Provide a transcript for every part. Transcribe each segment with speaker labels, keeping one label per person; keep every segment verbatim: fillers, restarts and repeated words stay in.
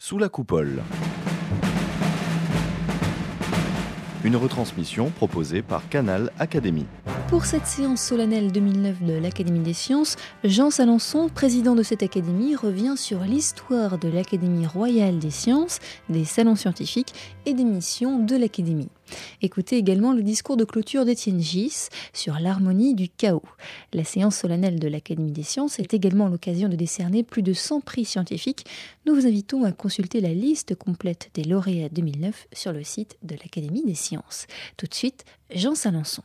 Speaker 1: Sous la coupole. Une retransmission proposée par Canal Académie.
Speaker 2: Pour cette séance solennelle deux mille neuf de l'Académie des sciences, Jean Salençon, président de cette académie, revient sur l'histoire de l'Académie royale des sciences, des salons scientifiques et des missions de l'Académie. Écoutez également le discours de clôture d'Étienne Gis sur l'harmonie du chaos. La séance solennelle de l'Académie des sciences est également l'occasion de décerner plus de cent prix scientifiques. Nous vous invitons à consulter la liste complète des lauréats deux mille neuf sur le site de l'Académie des sciences. Tout de suite, Jean Salençon.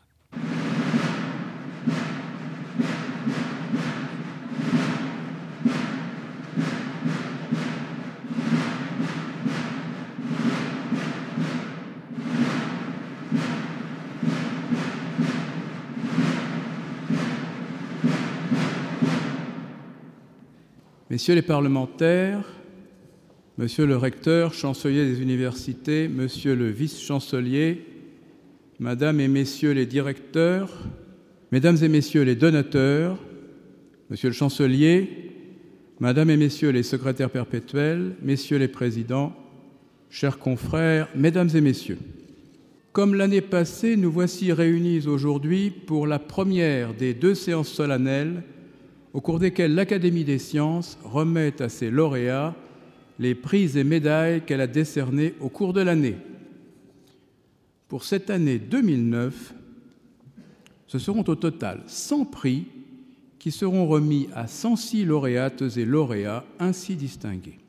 Speaker 3: Messieurs les parlementaires, Monsieur le recteur, chancelier des universités, Monsieur le vice-chancelier, Madame et Messieurs les directeurs, Mesdames et Messieurs les donateurs, Monsieur le chancelier, Madame et Messieurs les secrétaires perpétuels, Messieurs les présidents, chers confrères, Mesdames et Messieurs, comme l'année passée, nous voici réunis aujourd'hui pour la première des deux séances solennelles au cours desquelles l'Académie des sciences remet à ses lauréats les prix et médailles qu'elle a décernés au cours de l'année. Pour cette année deux mille neuf, ce seront au total cent prix qui seront remis à cent six lauréates et lauréats ainsi distingués.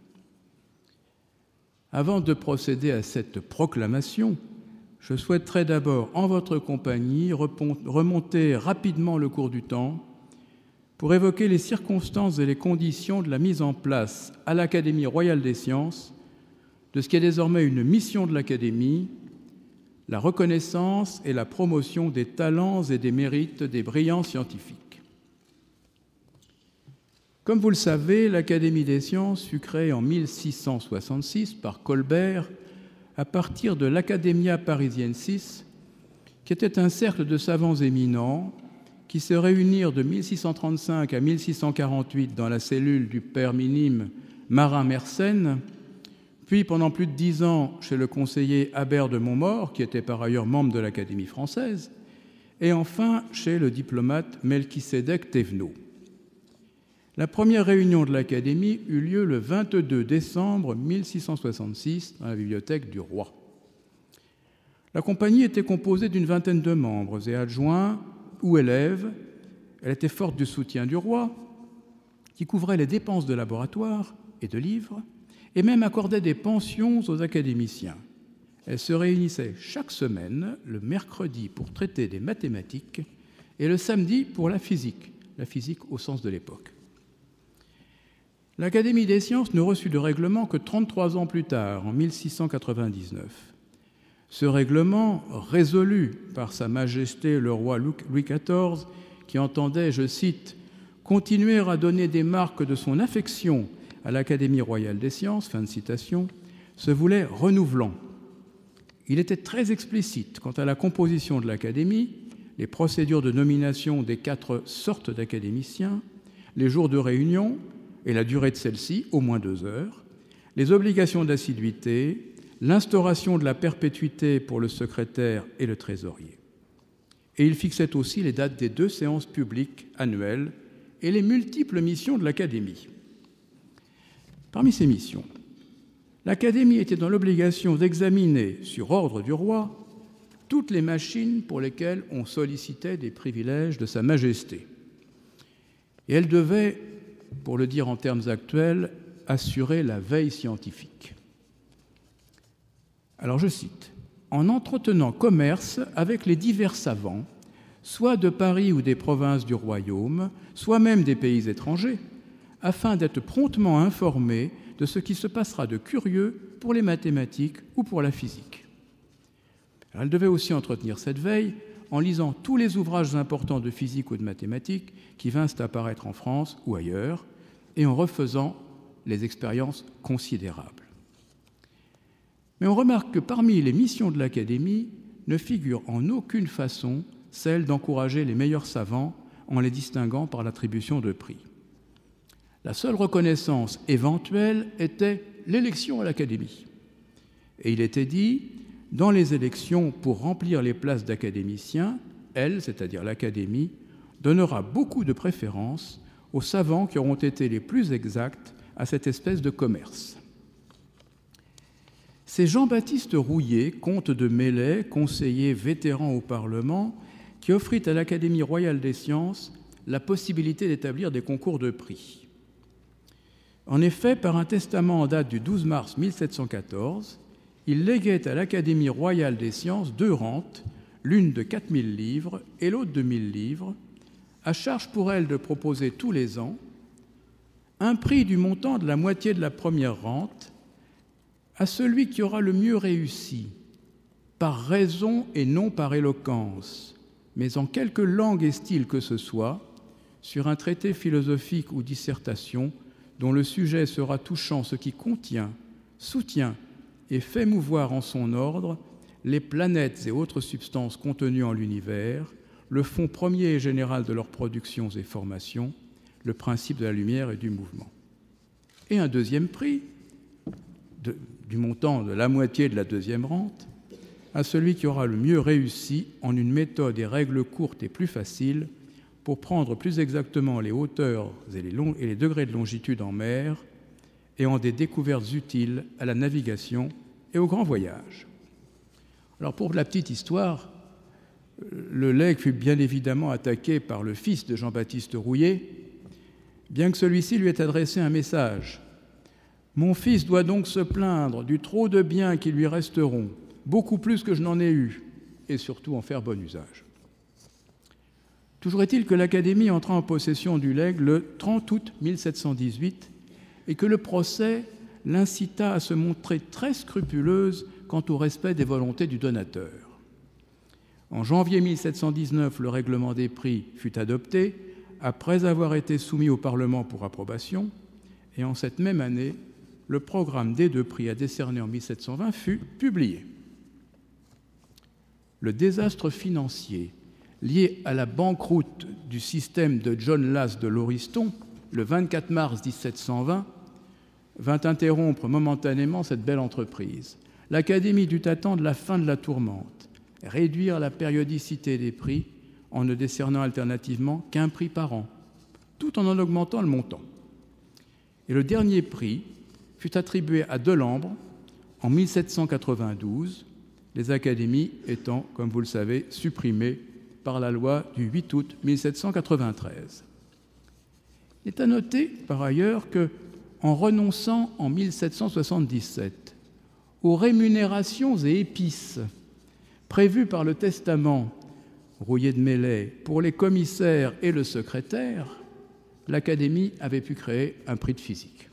Speaker 3: Avant de procéder à cette proclamation, je souhaiterais d'abord, en votre compagnie, remonter rapidement le cours du temps pour évoquer les circonstances et les conditions de la mise en place à l'Académie royale des sciences de ce qui est désormais une mission de l'Académie, la reconnaissance et la promotion des talents et des mérites des brillants scientifiques. Comme vous le savez, l'Académie des sciences fut créée en mille six cent soixante-six par Colbert à partir de l'Academia Parisiensis, qui était un cercle de savants éminents qui se réunirent de mille six cent trente-cinq à mille six cent quarante-huit dans la cellule du père minime Marin Mersenne, puis pendant plus de dix ans chez le conseiller Habert de Montmort, qui était par ailleurs membre de l'Académie française, et enfin chez le diplomate Melchisédek Thévenot. La première réunion de l'Académie eut lieu le vingt-deux décembre mille six cent soixante-six dans la bibliothèque du roi. La compagnie était composée d'une vingtaine de membres et adjoints ou élèves. Elle était forte du soutien du roi, qui couvrait les dépenses de laboratoire et de livres, et même accordait des pensions aux académiciens. Elle se réunissait chaque semaine, le mercredi pour traiter des mathématiques et le samedi pour la physique, la physique au sens de l'époque. L'Académie des sciences ne reçut de règlement que trente-trois ans plus tard, en mille six cent quatre-vingt-dix-neuf. Ce règlement, résolu par Sa Majesté le roi Louis quatorze, qui entendait, je cite, « continuer à donner des marques de son affection à l'Académie royale des sciences », fin de citation, se voulait renouvelant. Il était très explicite quant à la composition de l'Académie, les procédures de nomination des quatre sortes d'académiciens, les jours de réunion et la durée de celle-ci, au moins deux heures, les obligations d'assiduité, l'instauration de la perpétuité pour le secrétaire et le trésorier. Et il fixait aussi les dates des deux séances publiques annuelles et les multiples missions de l'Académie. Parmi ces missions, l'Académie était dans l'obligation d'examiner, sur ordre du roi, toutes les machines pour lesquelles on sollicitait des privilèges de Sa Majesté. Et elle devait, pour le dire en termes actuels, assurer la veille scientifique. Alors je cite, « En entretenant commerce avec les divers savants, soit de Paris ou des provinces du royaume, soit même des pays étrangers, afin d'être promptement informés de ce qui se passera de curieux pour les mathématiques ou pour la physique. » Alors, elle devait aussi entretenir cette veille en lisant tous les ouvrages importants de physique ou de mathématiques qui vinssent apparaître en France ou ailleurs, et en refaisant les expériences considérables. Mais on remarque que parmi les missions de l'Académie ne figure en aucune façon celle d'encourager les meilleurs savants en les distinguant par l'attribution de prix. La seule reconnaissance éventuelle était l'élection à l'Académie. Et il était dit, dans les élections pour remplir les places d'académiciens, elle, c'est-à-dire l'Académie, donnera beaucoup de préférence aux savants qui auront été les plus exacts à cette espèce de commerce. C'est Jean-Baptiste Rouillé, comte de Melay, conseiller vétéran au Parlement, qui offrit à l'Académie royale des sciences la possibilité d'établir des concours de prix. En effet, par un testament en date du douze mars mille sept cent quatorze, il léguait à l'Académie royale des sciences deux rentes, l'une de quatre mille livres et l'autre de mille livres, à charge pour elle de proposer tous les ans un prix du montant de la moitié de la première rente à celui qui aura le mieux réussi, par raison et non par éloquence, mais en quelque langue et style que ce soit, sur un traité philosophique ou dissertation dont le sujet sera touchant ce qui contient, soutient et fait mouvoir en son ordre les planètes et autres substances contenues en l'univers, le fond premier et général de leurs productions et formations, le principe de la lumière et du mouvement. Et un deuxième prix, de, du montant de la moitié de la deuxième rente, à celui qui aura le mieux réussi en une méthode et règles courtes et plus faciles pour prendre plus exactement les hauteurs et les, long- et les degrés de longitude en mer et en des découvertes utiles à la navigation et au grand voyage. Alors pour la petite histoire, le legs fut bien évidemment attaqué par le fils de Jean-Baptiste Rouillé, bien que celui-ci lui ait adressé un message. « Mon fils doit donc se plaindre du trop de biens qui lui resteront, beaucoup plus que je n'en ai eu, et surtout en faire bon usage. » Toujours est-il que l'Académie entra en possession du legs le trente août mille sept cent dix-huit et que le procès l'incita à se montrer très scrupuleuse quant au respect des volontés du donateur. En janvier mille sept cent dix-neuf, le règlement des prix fut adopté, après avoir été soumis au Parlement pour approbation, et en cette même année, le programme des deux prix à décerner en mille sept cent vingt fut publié. Le désastre financier lié à la banqueroute du système de John Lass de Lauriston, le vingt-quatre mars mille sept cent vingt, vint interrompre momentanément cette belle entreprise. L'Académie dut attendre la fin de la tourmente, réduire la périodicité des prix en ne décernant alternativement qu'un prix par an, tout en en augmentant le montant. Et le dernier prix fut attribué à Delambre en mille sept cent quatre-vingt-douze, les académies étant, comme vous le savez, supprimées par la loi du huit août mille sept cent quatre-vingt-treize. Il est à noter, par ailleurs, que, en renonçant en mille sept cent soixante-dix-sept aux rémunérations et épices prévues par le testament Rouillé de Melay pour les commissaires et le secrétaire, l'Académie avait pu créer un prix de physique.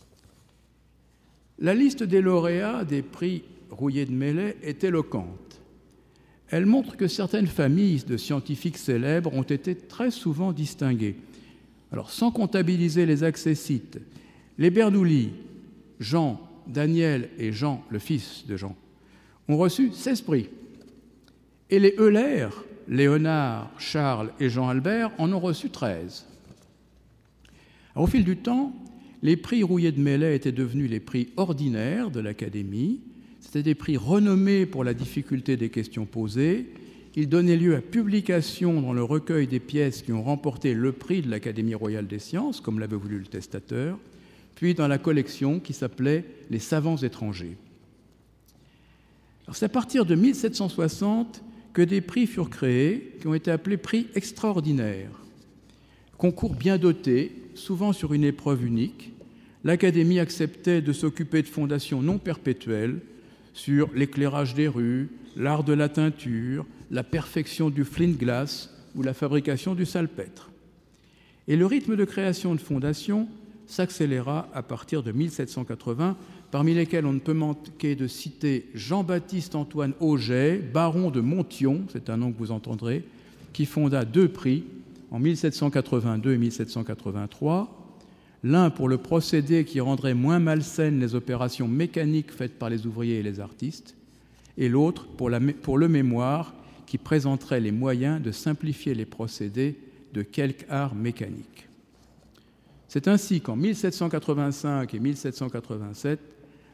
Speaker 3: La liste des lauréats des prix Rouillé de Melay est éloquente. Elle montre que certaines familles de scientifiques célèbres ont été très souvent distinguées. Alors, sans comptabiliser les accessites, les Bernoulli, Jean, Daniel et Jean, le fils de Jean, ont reçu seize prix. Et les Euler, Léonard, Charles et Jean-Albert en ont reçu treize. Alors, au fil du temps, les prix Rouillé de Melay étaient devenus les prix ordinaires de l'Académie. C'était des prix renommés pour la difficulté des questions posées. Ils donnaient lieu à publication dans le recueil des pièces qui ont remporté le prix de l'Académie royale des sciences, comme l'avait voulu le testateur, puis dans la collection qui s'appelait « Les savants étrangers ». Alors, c'est à partir de mille sept cent soixante que des prix furent créés qui ont été appelés prix extraordinaires. Concours bien dotés, souvent sur une épreuve unique, l'Académie acceptait de s'occuper de fondations non perpétuelles sur l'éclairage des rues, l'art de la teinture, la perfection du flint glass ou la fabrication du salpêtre. Et le rythme de création de fondations s'accéléra à partir de mille sept cent quatre-vingts, parmi lesquels on ne peut manquer de citer Jean-Baptiste Antoine Auget, baron de Monthyon, c'est un nom que vous entendrez, qui fonda deux prix en mille sept cent quatre-vingt-deux et mille sept cent quatre-vingt-trois, l'un pour le procédé qui rendrait moins malsaines les opérations mécaniques faites par les ouvriers et les artistes, et l'autre pour, la, pour le mémoire qui présenterait les moyens de simplifier les procédés de quelque art mécanique. C'est ainsi qu'en mille sept cent quatre-vingt-cinq et mille sept cent quatre-vingt-sept,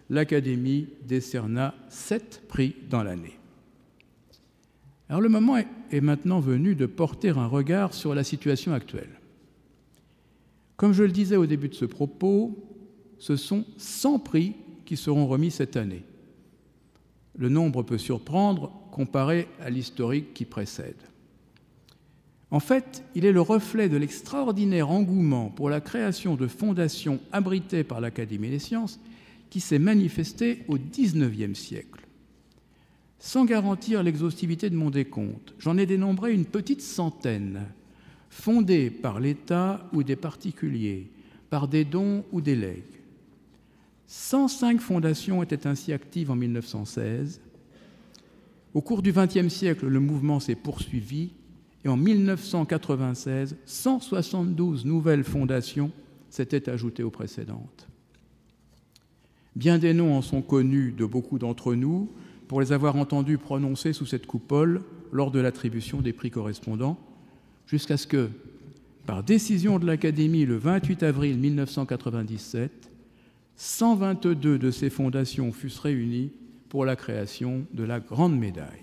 Speaker 3: l'Académie décerna sept prix dans l'année. Alors le moment est maintenant venu de porter un regard sur la situation actuelle. Comme je le disais au début de ce propos, ce sont cent prix qui seront remis cette année. Le nombre peut surprendre comparé à l'historique qui précède. En fait, il est le reflet de l'extraordinaire engouement pour la création de fondations abritées par l'Académie des sciences qui s'est manifesté au dix-neuvième siècle. Sans garantir l'exhaustivité de mon décompte, j'en ai dénombré une petite centaine, fondées par l'État ou des particuliers, par des dons ou des legs. cent cinq fondations étaient ainsi actives en mille neuf cent seize. Au cours du vingtième siècle, le mouvement s'est poursuivi et en mille neuf cent quatre-vingt-seize, cent soixante-douze nouvelles fondations s'étaient ajoutées aux précédentes. Bien des noms en sont connus de beaucoup d'entre nous pour les avoir entendus prononcer sous cette coupole lors de l'attribution des prix correspondants, jusqu'à ce que, par décision de l'Académie le vingt-huit avril mille neuf cent quatre-vingt-dix-sept, cent vingt-deux de ces fondations fussent réunies pour la création de la Grande Médaille.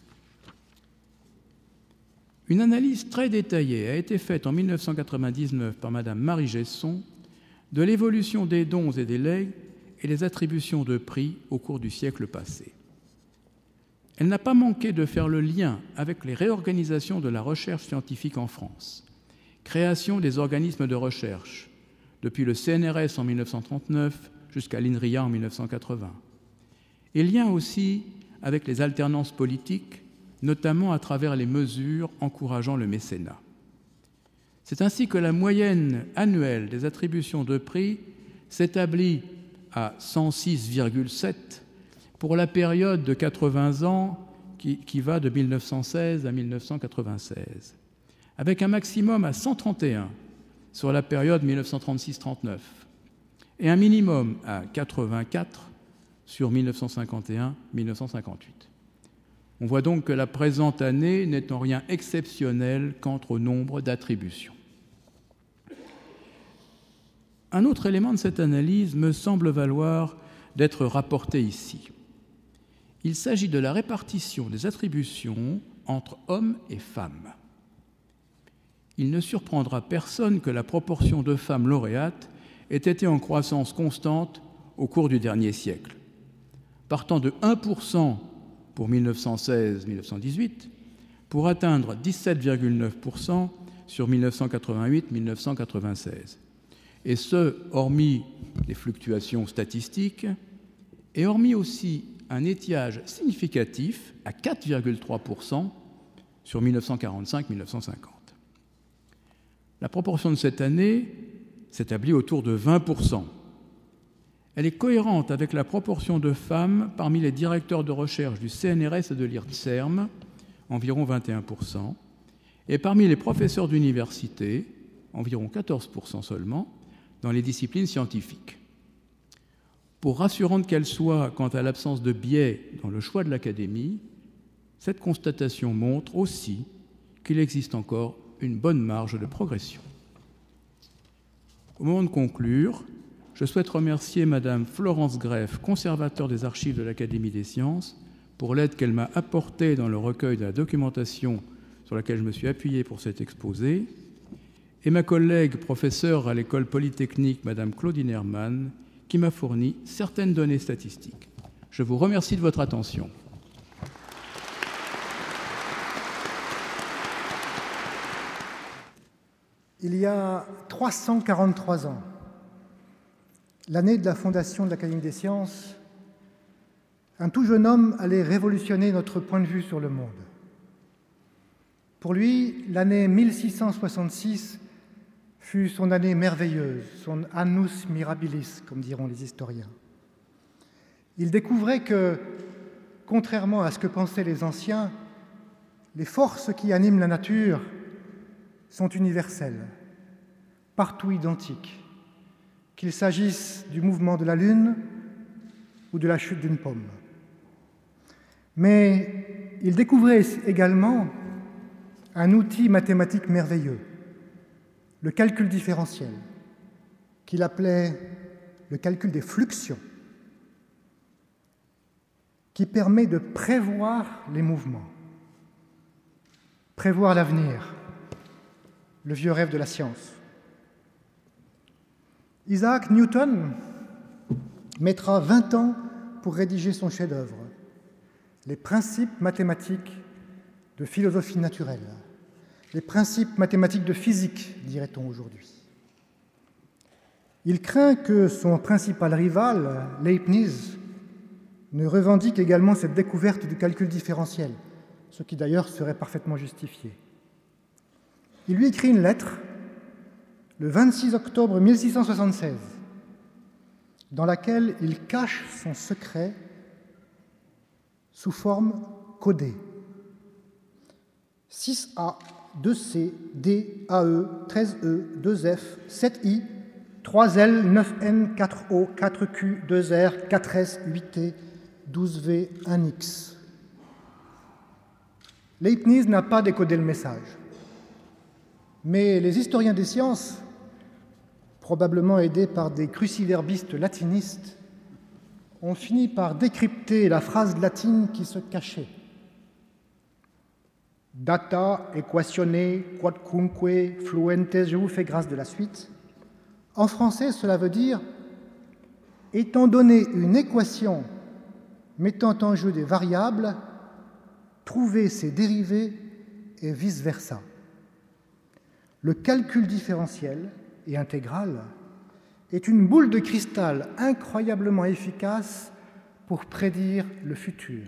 Speaker 3: Une analyse très détaillée a été faite en mille neuf cent quatre-vingt-dix-neuf par Madame Marie Gesson de l'évolution des dons et des legs et les attributions de prix au cours du siècle passé. Elle n'a pas manqué de faire le lien avec les réorganisations de la recherche scientifique en France, création des organismes de recherche, depuis le C N R S en mille neuf cent trente-neuf jusqu'à l'INRIA en mille neuf cent quatre-vingts, et lien aussi avec les alternances politiques, notamment à travers les mesures encourageant le mécénat. C'est ainsi que la moyenne annuelle des attributions de prix s'établit à cent six virgule sept pour la période de quatre-vingts ans qui, qui va de mille neuf cent seize à mille neuf cent quatre-vingt-seize, avec un maximum à cent trente et un sur la période mille neuf cent trente-six trente-neuf et un minimum à quatre-vingt-quatre sur mille neuf cent cinquante et un mille neuf cent cinquante-huit. On voit donc que la présente année n'est en rien exceptionnelle quant au nombre d'attributions. Un autre élément de cette analyse me semble valoir d'être rapporté ici. Il s'agit de la répartition des attributions entre hommes et femmes. Il ne surprendra personne que la proportion de femmes lauréates ait été en croissance constante au cours du dernier siècle, partant de un pour cent pour mille neuf cent seize mille neuf cent dix-huit, pour atteindre dix-sept virgule neuf pour cent sur mille neuf cent quatre-vingt-huit mille neuf cent quatre-vingt-seize. Et ce, hormis les fluctuations statistiques, et hormis aussi un étiage significatif à quatre virgule trois pour cent sur mille neuf cent quarante-cinq mille neuf cent cinquante. La proportion de cette année s'établit autour de vingt pour cent. Elle est cohérente avec la proportion de femmes parmi les directeurs de recherche du C N R S et de l'IRSERM, environ vingt et un pour cent, et parmi les professeurs d'université, environ quatorze pour cent seulement, dans les disciplines scientifiques. Pour rassurante qu'elle soit quant à l'absence de biais dans le choix de l'Académie, cette constatation montre aussi qu'il existe encore une bonne marge de progression. Au moment de conclure, je souhaite remercier Madame Florence Greff, conservateur des archives de l'Académie des sciences, pour l'aide qu'elle m'a apportée dans le recueil de la documentation sur laquelle je me suis appuyé pour cet exposé, et ma collègue professeure à l'école polytechnique, Madame Claudine Hermann, qui m'a fourni certaines données statistiques. Je vous remercie de votre attention.
Speaker 4: Il y a trois cent quarante-trois ans, l'année de la fondation de l'Académie des sciences, un tout jeune homme allait révolutionner notre point de vue sur le monde. Pour lui, l'année mille six cent soixante-six fut son année merveilleuse, son annus mirabilis, comme diront les historiens. Il découvrait que, contrairement à ce que pensaient les anciens, les forces qui animent la nature sont universelles, partout identiques, qu'il s'agisse du mouvement de la Lune ou de la chute d'une pomme. Mais il découvrait également un outil mathématique merveilleux, le calcul différentiel, qu'il appelait le calcul des fluxions. qui permet de prévoir les mouvements, prévoir l'avenir, le vieux rêve de la science. Isaac Newton mettra vingt ans pour rédiger son chef-d'œuvre, les principes mathématiques de philosophie naturelle, les principes mathématiques de physique, dirait-on aujourd'hui. Il craint que son principal rival, Leibniz, ne revendique également cette découverte du calcul différentiel, ce qui d'ailleurs serait parfaitement justifié. Il lui écrit une lettre le vingt-six octobre mille six cent soixante-seize, dans laquelle il cache son secret sous forme codée. six A, deux C, D, A E, treize E, deux F, sept I, trois L, neuf N, quatre O, quatre Q, deux R, quatre S, huit T, douze V, un X. Leibniz n'a pas décodé le message. Mais les historiens des sciences, probablement aidés par des cruciverbistes latinistes, ont fini par décrypter la phrase latine qui se cachait. Data equatione quodcunque fluentes, je vous fais grâce de la suite. En français, cela veut dire « étant donné une équation mettant en jeu des variables, trouver ses dérivés et vice-versa ». Le calcul différentiel et intégral est une boule de cristal incroyablement efficace pour prédire le futur.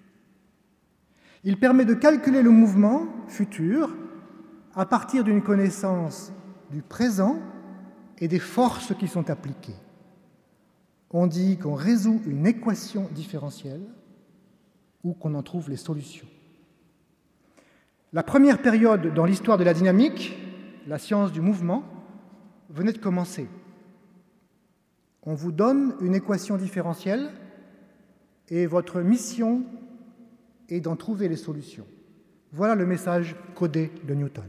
Speaker 4: Il permet de calculer le mouvement futur à partir d'une connaissance du présent et des forces qui sont appliquées. On dit qu'on résout une équation différentielle ou qu'on en trouve les solutions. La première période dans l'histoire de la dynamique, la science du mouvement, venait de commencer. On vous donne une équation différentielle et votre mission est d'en trouver les solutions. Voilà le message codé de Newton.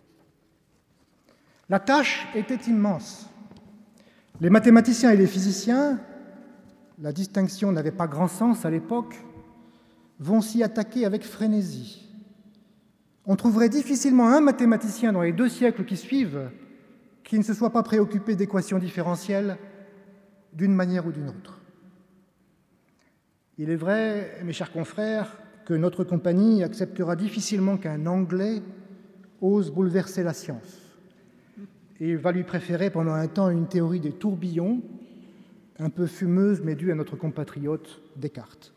Speaker 4: La tâche était immense. Les mathématiciens et les physiciens, la distinction n'avait pas grand sens à l'époque, vont s'y attaquer avec frénésie. On trouverait difficilement un mathématicien dans les deux siècles qui suivent qui ne se soit pas préoccupé d'équations différentielles d'une manière ou d'une autre. Il est vrai, mes chers confrères, que notre compagnie acceptera difficilement qu'un Anglais ose bouleverser la science. Et il va lui préférer pendant un temps une théorie des tourbillons, un peu fumeuse mais due à notre compatriote Descartes.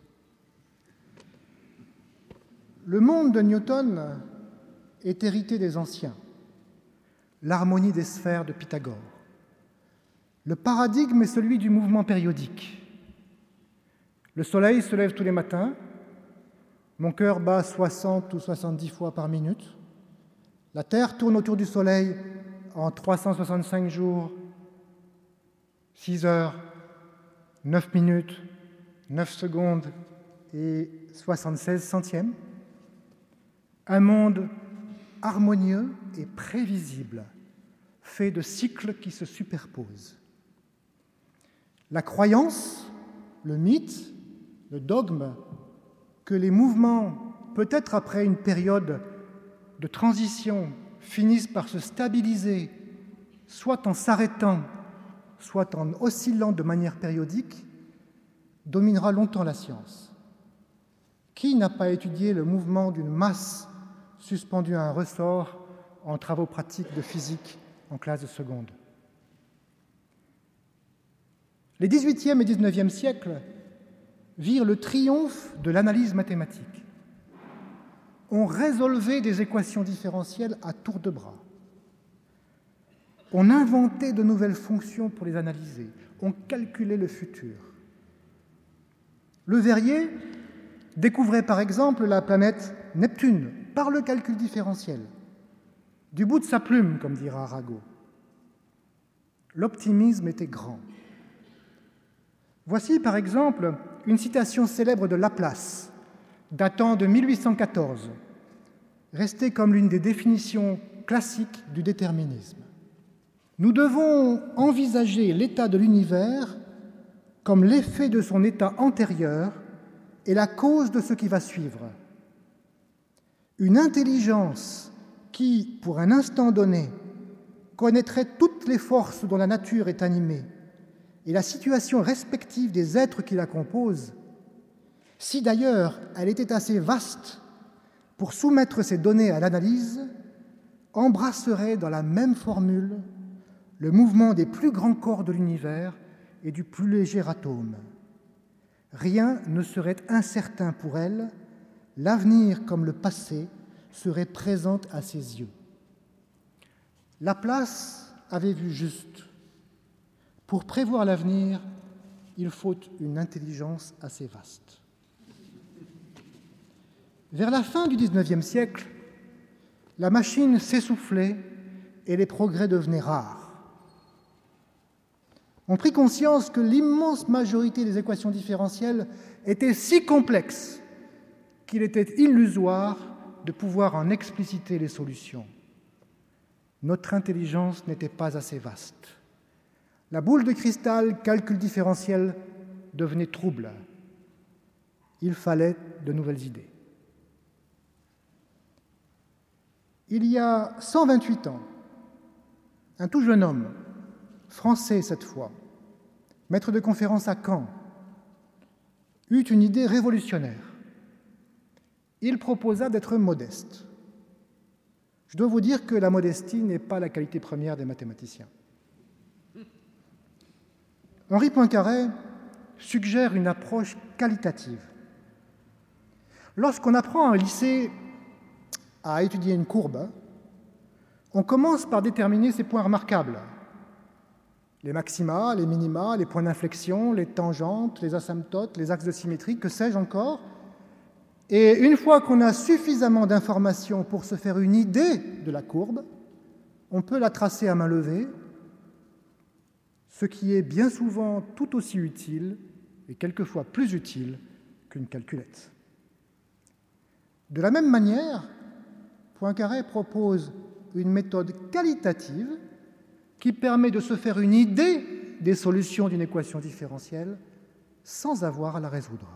Speaker 4: Le monde de Newton est hérité des anciens, l'harmonie des sphères de Pythagore. Le paradigme est celui du mouvement périodique. Le soleil se lève tous les matins, mon cœur bat soixante ou soixante-dix fois par minute, la Terre tourne autour du soleil en trois cent soixante-cinq jours, six heures, neuf minutes, neuf secondes et soixante-seize centièmes. Un monde harmonieux et prévisible, fait de cycles qui se superposent. La croyance, le mythe, le dogme, que les mouvements, peut-être après une période de transition, finissent par se stabiliser, soit en s'arrêtant, soit en oscillant de manière périodique, dominera longtemps la science. Qui n'a pas étudié le mouvement d'une masse suspendue à un ressort en travaux pratiques de physique en classe de seconde? Les dix-huitième et dix-neuvième siècles virent le triomphe de l'analyse mathématique. On résolvait des équations différentielles à tour de bras. On inventait de nouvelles fonctions pour les analyser. On calculait le futur. Le Verrier découvrait par exemple la planète Neptune par le calcul différentiel, du bout de sa plume, comme dira Arago. L'optimisme était grand. Voici par exemple une citation célèbre de Laplace, datant de mille huit cent quatorze, restée comme l'une des définitions classiques du déterminisme. Nous devons envisager l'état de l'univers comme l'effet de son état antérieur est la cause de ce qui va suivre. Une intelligence qui, pour un instant donné, connaîtrait toutes les forces dont la nature est animée et la situation respective des êtres qui la composent, si d'ailleurs elle était assez vaste pour soumettre ces données à l'analyse, embrasserait dans la même formule le mouvement des plus grands corps de l'univers et du plus léger atome. Rien ne serait incertain pour elle, l'avenir comme le passé serait présent à ses yeux. Laplace avait vu juste. Pour prévoir l'avenir, il faut une intelligence assez vaste. Vers la fin du dix-neuvième siècle, la machine s'essoufflait et les progrès devenaient rares. On prit conscience que l'immense majorité des équations différentielles étaient si complexes qu'il était illusoire de pouvoir en expliciter les solutions. Notre intelligence n'était pas assez vaste. La boule de cristal, calcul différentiel, devenait trouble. Il fallait de nouvelles idées. Il y a cent vingt-huit ans, un tout jeune homme, français cette fois, maître de conférence à Caen, eut une idée révolutionnaire. Il proposa d'être modeste. Je dois vous dire que la modestie n'est pas la qualité première des mathématiciens. Henri Poincaré suggère une approche qualitative. Lorsqu'on apprend en lycée à étudier une courbe, on commence par déterminer ses points remarquables. Les maxima, les minima, les points d'inflexion, les tangentes, les asymptotes, les axes de symétrie, que sais-je encore. Et une fois qu'on a suffisamment d'informations pour se faire une idée de la courbe, on peut la tracer à main levée, ce qui est bien souvent tout aussi utile et quelquefois plus utile qu'une calculette. De la même manière, Poincaré propose une méthode qualitative qui permet de se faire une idée des solutions d'une équation différentielle sans avoir à la résoudre.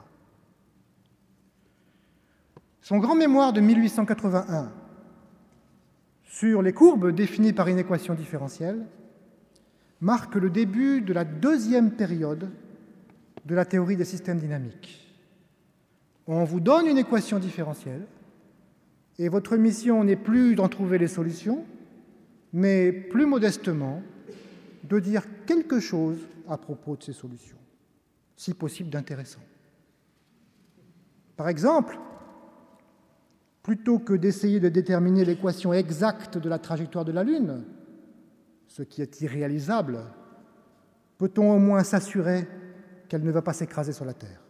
Speaker 4: Son grand mémoire de mille huit cent quatre-vingt-un sur les courbes définies par une équation différentielle marque le début de la deuxième période de la théorie des systèmes dynamiques. On vous donne une équation différentielle et votre mission n'est plus d'en trouver les solutions, mais plus modestement de dire quelque chose à propos de ces solutions, si possible d'intéressant. Par exemple, plutôt que d'essayer de déterminer l'équation exacte de la trajectoire de la Lune, ce qui est irréalisable, peut-on au moins s'assurer qu'elle ne va pas s'écraser sur la Terre?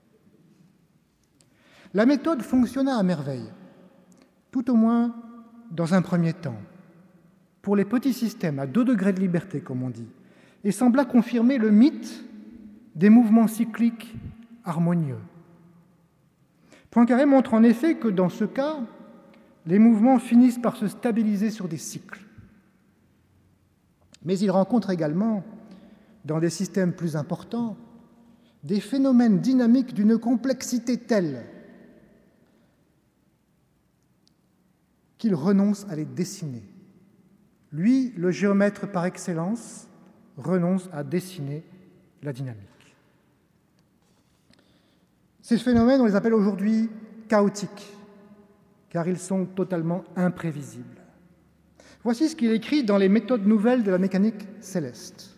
Speaker 4: La méthode fonctionna à merveille, tout au moins dans un premier temps, pour les petits systèmes à deux degrés de liberté, comme on dit, et sembla confirmer le mythe des mouvements cycliques harmonieux. Poincaré montre en effet que dans ce cas, les mouvements finissent par se stabiliser sur des cycles. Mais il rencontre également, dans des systèmes plus importants, des phénomènes dynamiques d'une complexité telle qu'il renonce à les dessiner. Lui, le géomètre par excellence, renonce à dessiner la dynamique. Ces phénomènes, on les appelle aujourd'hui chaotiques, car ils sont totalement imprévisibles. Voici ce qu'il écrit dans les méthodes nouvelles de la mécanique céleste.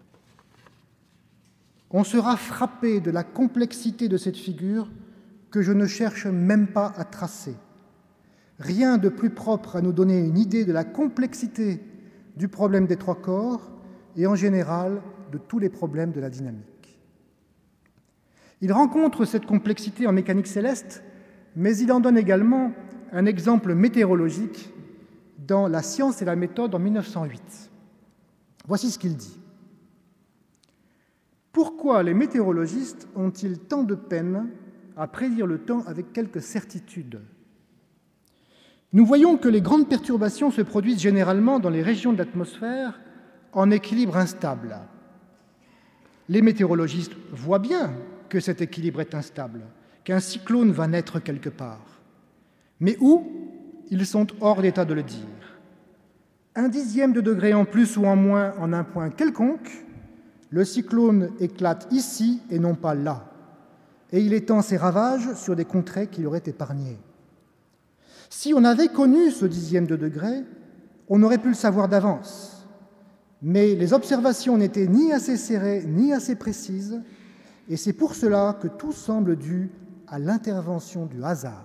Speaker 4: On sera frappé de la complexité de cette figure que je ne cherche même pas à tracer. Rien de plus propre à nous donner une idée de la complexité du problème des trois corps et en général de tous les problèmes de la dynamique. Il rencontre cette complexité en mécanique céleste, mais il en donne également un exemple météorologique dans La science et la méthode en mille neuf cent huit. Voici ce qu'il dit. Pourquoi les météorologistes ont-ils tant de peine à prédire le temps avec quelque certitude ? Nous voyons que les grandes perturbations se produisent généralement dans les régions de l'atmosphère en équilibre instable. Les météorologistes voient bien que cet équilibre est instable, qu'un cyclone va naître quelque part. Mais où? Ils sont hors d'état de le dire. Un dixième de degré en plus ou en moins en un point quelconque, le cyclone éclate ici et non pas là, et il étend ses ravages sur des contrées qu'il aurait épargnées. Si on avait connu ce dixième de degré, on aurait pu le savoir d'avance, mais les observations n'étaient ni assez serrées ni assez précises, et c'est pour cela que tout semble dû à l'intervention du hasard.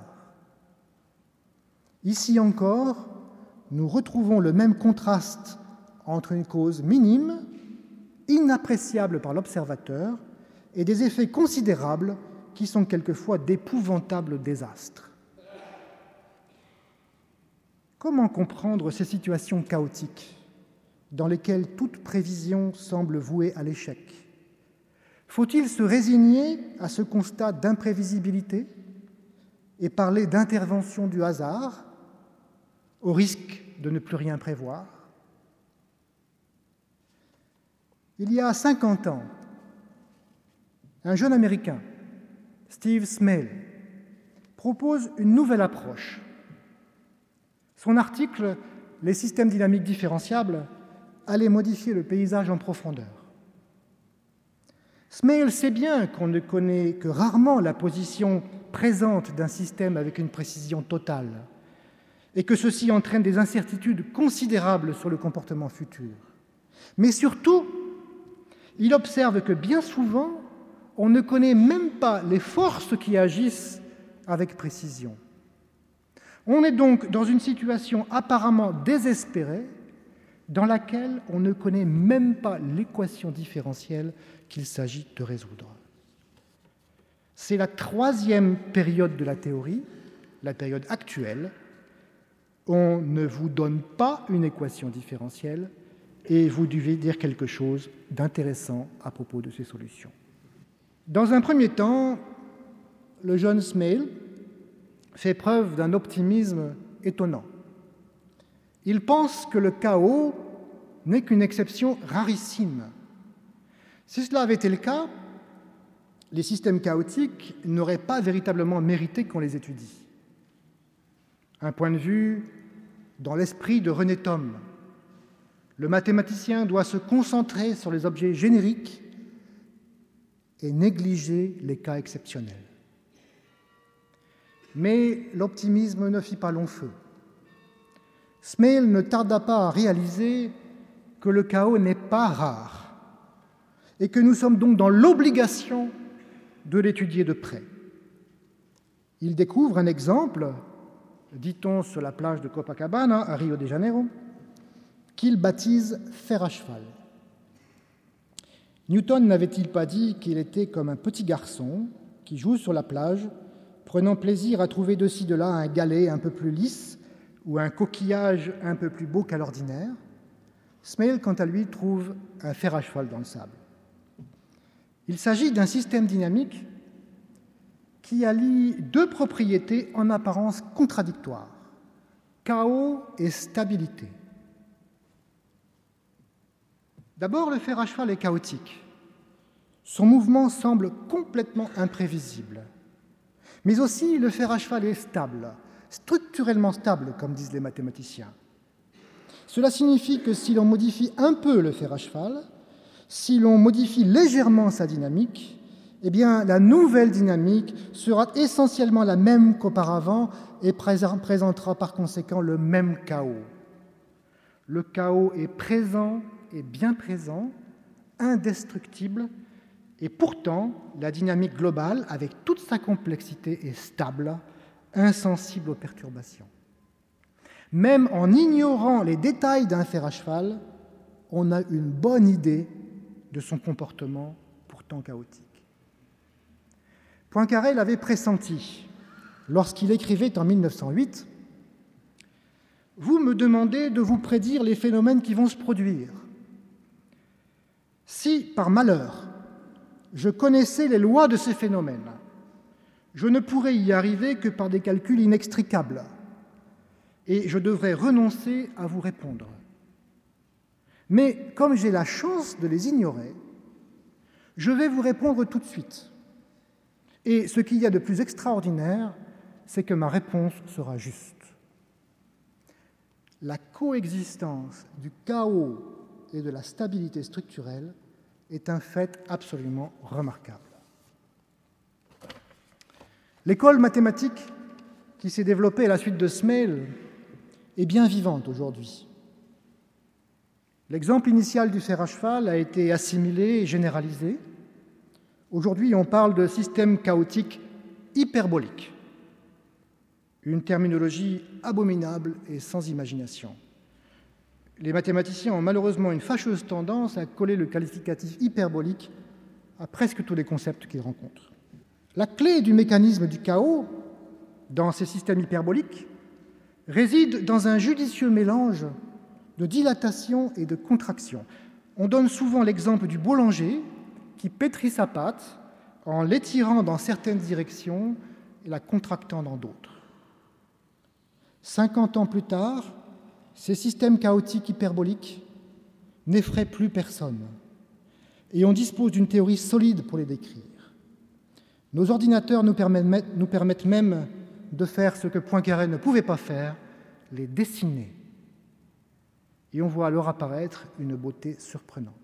Speaker 4: Ici encore, nous retrouvons le même contraste entre une cause minime, inappréciable par l'observateur, et des effets considérables qui sont quelquefois d'épouvantables désastres. Comment comprendre ces situations chaotiques dans lesquelles toute prévision semble vouée à l'échec? Faut-il se résigner à ce constat d'imprévisibilité et parler d'intervention du hasard, au risque de ne plus rien prévoir? Il y a cinquante ans, un jeune Américain, Steve Smale, propose une nouvelle approche. Son article « Les systèmes dynamiques différenciables » allait modifier le paysage en profondeur. Smale sait bien qu'on ne connaît que rarement la position présente d'un système avec une précision totale et que ceci entraîne des incertitudes considérables sur le comportement futur. Mais surtout, il observe que bien souvent, on ne connaît même pas les forces qui agissent avec précision. On est donc dans une situation apparemment désespérée dans laquelle on ne connaît même pas l'équation différentielle qu'il s'agit de résoudre. C'est la troisième période de la théorie, la période actuelle. On ne vous donne pas une équation différentielle et vous devez dire quelque chose d'intéressant à propos de ces solutions. Dans un premier temps, le jeune Smale fait preuve d'un optimisme étonnant. Il pense que le chaos n'est qu'une exception rarissime. Si cela avait été le cas, les systèmes chaotiques n'auraient pas véritablement mérité qu'on les étudie. Un point de vue dans l'esprit de René Thom. Le mathématicien doit se concentrer sur les objets génériques et négliger les cas exceptionnels. Mais l'optimisme ne fit pas long feu. Smale ne tarda pas à réaliser que le chaos n'est pas rare et que nous sommes donc dans l'obligation de l'étudier de près. Il découvre un exemple, dit-on sur la plage de Copacabana, à Rio de Janeiro, qu'il baptise « fer à cheval ». Newton n'avait-il pas dit qu'il était comme un petit garçon qui joue sur la plage, prenant plaisir à trouver de ci de là un galet un peu plus lisse ou un coquillage un peu plus beau qu'à l'ordinaire? Smale, quant à lui, trouve un fer à cheval dans le sable. Il s'agit d'un système dynamique qui allie deux propriétés en apparence contradictoires, chaos et stabilité. D'abord, le fer à cheval est chaotique. Son mouvement semble complètement imprévisible. Mais aussi, le fer à cheval est stable, structurellement stable, comme disent les mathématiciens. Cela signifie que si l'on modifie un peu le fer à cheval, si l'on modifie légèrement sa dynamique, eh bien, la nouvelle dynamique sera essentiellement la même qu'auparavant et présentera par conséquent le même chaos. Le chaos est présent et bien présent, indestructible, et pourtant, la dynamique globale, avec toute sa complexité, est stable, insensible aux perturbations. Même en ignorant les détails d'un fer à cheval, on a une bonne idée de son comportement pourtant chaotique. Poincaré l'avait pressenti lorsqu'il écrivait en mille neuf cent huit « Vous me demandez de vous prédire les phénomènes qui vont se produire. Si, par malheur, je connaissais les lois de ces phénomènes, je ne pourrais y arriver que par des calculs inextricables, et je devrais renoncer à vous répondre. Mais comme j'ai la chance de les ignorer, je vais vous répondre tout de suite. Et ce qu'il y a de plus extraordinaire, c'est que ma réponse sera juste. La coexistence du chaos et de la stabilité structurelle est un fait absolument remarquable. L'école mathématique qui s'est développée à la suite de Smale est bien vivante aujourd'hui. L'exemple initial du fer à cheval a été assimilé et généralisé. Aujourd'hui, on parle de système chaotique hyperbolique, une terminologie abominable et sans imagination. Les mathématiciens ont malheureusement une fâcheuse tendance à coller le qualificatif hyperbolique à presque tous les concepts qu'ils rencontrent. La clé du mécanisme du chaos dans ces systèmes hyperboliques réside dans un judicieux mélange de dilatation et de contraction. On donne souvent l'exemple du boulanger qui pétrit sa pâte en l'étirant dans certaines directions et la contractant dans d'autres. Cinquante ans plus tard, ces systèmes chaotiques hyperboliques n'effraient plus personne et on dispose d'une théorie solide pour les décrire. Nos ordinateurs nous permettent, nous permettent même de faire ce que Poincaré ne pouvait pas faire, les dessiner. Et on voit alors apparaître une beauté surprenante.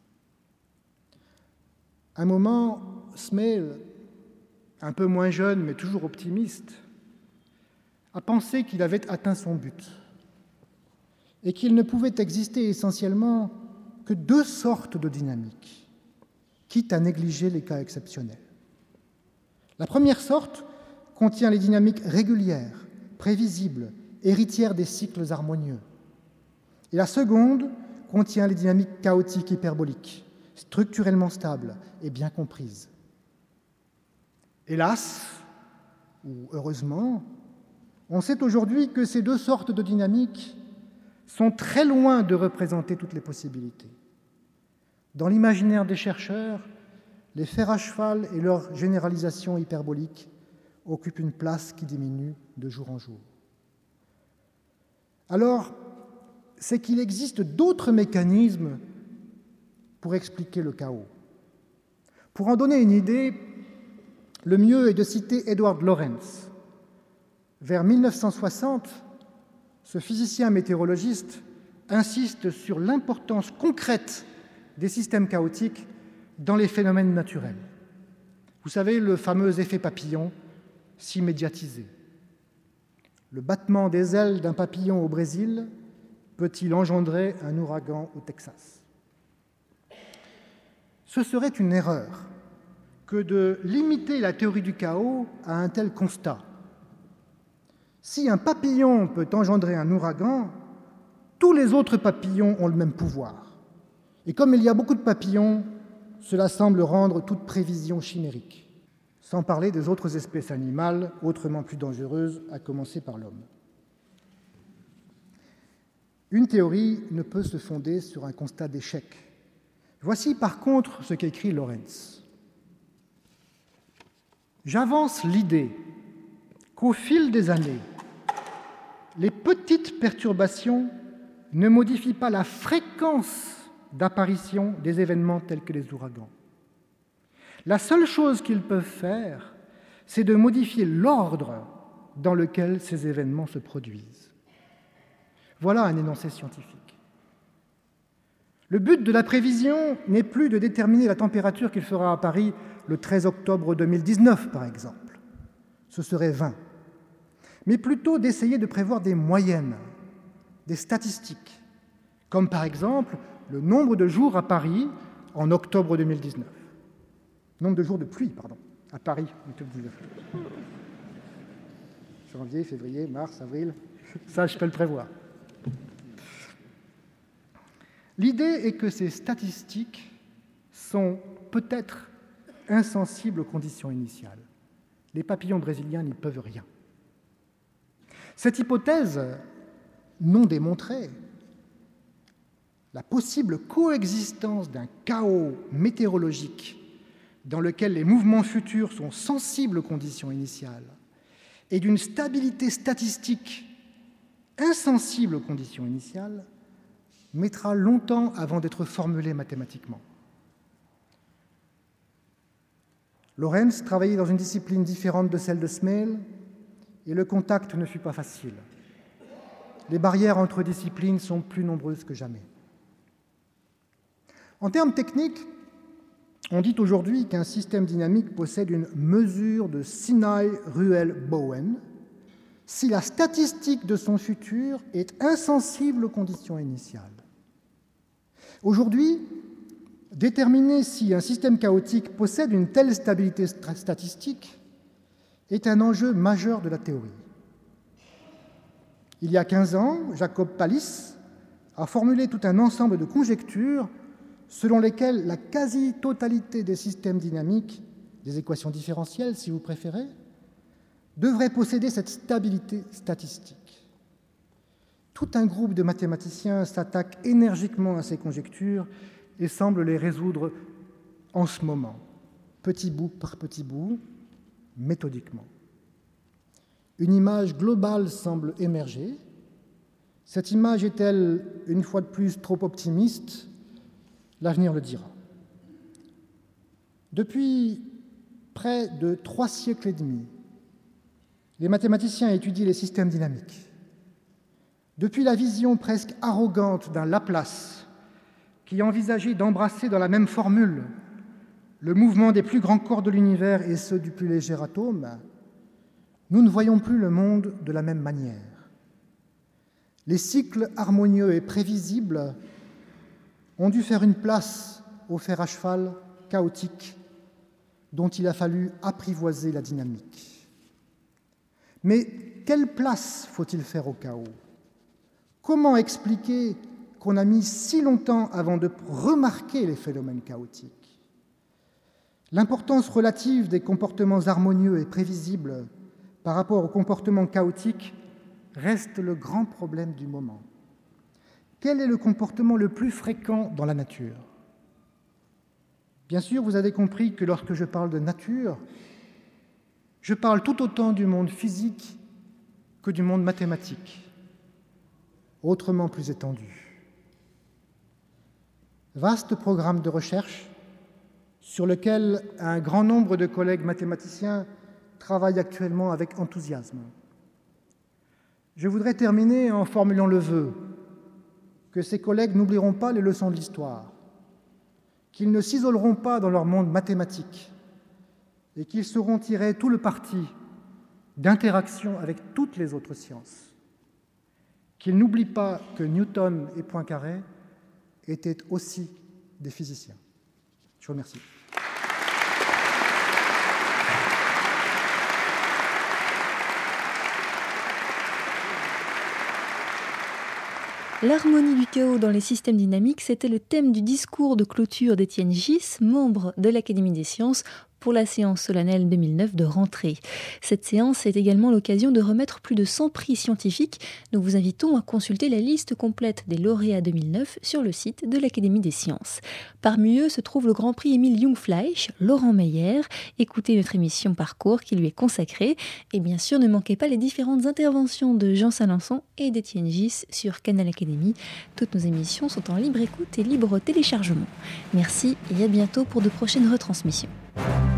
Speaker 4: À un moment, Smale, un peu moins jeune mais toujours optimiste, a pensé qu'il avait atteint son but et qu'il ne pouvait exister essentiellement que deux sortes de dynamiques, quitte à négliger les cas exceptionnels. La première sorte contient les dynamiques régulières, prévisibles, héritières des cycles harmonieux. Et la seconde contient les dynamiques chaotiques hyperboliques, structurellement stables et bien comprises. Hélas, ou heureusement, on sait aujourd'hui que ces deux sortes de dynamiques sont très loin de représenter toutes les possibilités. Dans l'imaginaire des chercheurs, les fers à cheval et leur généralisation hyperbolique occupent une place qui diminue de jour en jour. Alors, c'est qu'il existe d'autres mécanismes pour expliquer le chaos. Pour en donner une idée, le mieux est de citer Edward Lorenz. Vers mille neuf cent soixante, ce physicien météorologiste insiste sur l'importance concrète des systèmes chaotiques dans les phénomènes naturels. Vous savez, le fameux effet papillon, si médiatisé. Le battement des ailes d'un papillon au Brésil peut-il engendrer un ouragan au Texas? Ce serait une erreur que de limiter la théorie du chaos à un tel constat. Si un papillon peut engendrer un ouragan, tous les autres papillons ont le même pouvoir. Et comme il y a beaucoup de papillons, cela semble rendre toute prévision chimérique, sans parler des autres espèces animales autrement plus dangereuses, à commencer par l'homme. Une théorie ne peut se fonder sur un constat d'échec. Voici par contre ce qu'écrit Lorenz. J'avance l'idée qu'au fil des années, les petites perturbations ne modifient pas la fréquence d'apparition des événements tels que les ouragans. La seule chose qu'ils peuvent faire, c'est de modifier l'ordre dans lequel ces événements se produisent. Voilà un énoncé scientifique. Le but de la prévision n'est plus de déterminer la température qu'il fera à Paris le treize octobre deux mille dix-neuf, par exemple. Ce serait vain. Mais plutôt d'essayer de prévoir des moyennes, des statistiques, comme par exemple le nombre de jours à Paris en octobre deux mille dix-neuf. Nombre de jours de pluie, pardon, à Paris en octobre deux mille dix-neuf. Janvier, février, mars, avril, ça je peux le prévoir. L'idée est que ces statistiques sont peut-être insensibles aux conditions initiales. Les papillons brésiliens n'y peuvent rien. Cette hypothèse non démontrée, la possible coexistence d'un chaos météorologique dans lequel les mouvements futurs sont sensibles aux conditions initiales et d'une stabilité statistique insensible aux conditions initiales, mettra longtemps avant d'être formulée mathématiquement. Lorentz travaillait dans une discipline différente de celle de Smale et le contact ne fut pas facile. Les barrières entre disciplines sont plus nombreuses que jamais. En termes techniques, on dit aujourd'hui qu'un système dynamique possède une mesure de Sinai-Ruel-Bowen si la statistique de son futur est insensible aux conditions initiales. Aujourd'hui, déterminer si un système chaotique possède une telle stabilité statistique est un enjeu majeur de la théorie. Il y a quinze ans, Jacob Pallis a formulé tout un ensemble de conjectures selon lesquelles la quasi-totalité des systèmes dynamiques, des équations différentielles si vous préférez, devrait posséder cette stabilité statistique. Tout un groupe de mathématiciens s'attaque énergiquement à ces conjectures et semble les résoudre en ce moment, petit bout par petit bout, méthodiquement. Une image globale semble émerger. Cette image est-elle, une fois de plus, trop optimiste ? L'avenir le dira. Depuis près de trois siècles et demi, les mathématiciens étudient les systèmes dynamiques. Depuis la vision presque arrogante d'un Laplace qui envisageait d'embrasser dans la même formule le mouvement des plus grands corps de l'univers et ceux du plus léger atome, nous ne voyons plus le monde de la même manière. Les cycles harmonieux et prévisibles ont dû faire une place au fer à cheval chaotique dont il a fallu apprivoiser la dynamique. Mais quelle place faut-il faire au chaos ? Comment expliquer qu'on a mis si longtemps avant de remarquer les phénomènes chaotiques ? L'importance relative des comportements harmonieux et prévisibles par rapport aux comportements chaotiques reste le grand problème du moment. Quel est le comportement le plus fréquent dans la nature ? Bien sûr, vous avez compris que lorsque je parle de nature, je parle tout autant du monde physique que du monde mathématique, autrement plus étendu. Vaste programme de recherche sur lequel un grand nombre de collègues mathématiciens travaillent actuellement avec enthousiasme. Je voudrais terminer en formulant le vœu que ces collègues n'oublieront pas les leçons de l'histoire, qu'ils ne s'isoleront pas dans leur monde mathématique et qu'ils sauront tirer tout le parti d'interaction avec toutes les autres sciences, qu'ils n'oublient pas que Newton et Poincaré étaient aussi des physiciens. Je vous remercie.
Speaker 2: L'harmonie du chaos dans les systèmes dynamiques, c'était le thème du discours de clôture d'Étienne Gis, membre de l'Académie des sciences, pour la séance solennelle deux mille neuf de rentrée. Cette séance est également l'occasion de remettre plus de cent prix scientifiques. Nous vous invitons à consulter la liste complète des lauréats deux mille neuf sur le site de l'Académie des sciences. Parmi eux se trouve le Grand Prix Émile Jungfleisch, Laurent Meyer. Écoutez notre émission Parcours qui lui est consacrée. Et bien sûr, ne manquez pas les différentes interventions de Jean Salençon et d'Étienne Gis sur Canal Académie. Toutes nos émissions sont en libre écoute et libre téléchargement. Merci et à bientôt pour de prochaines retransmissions.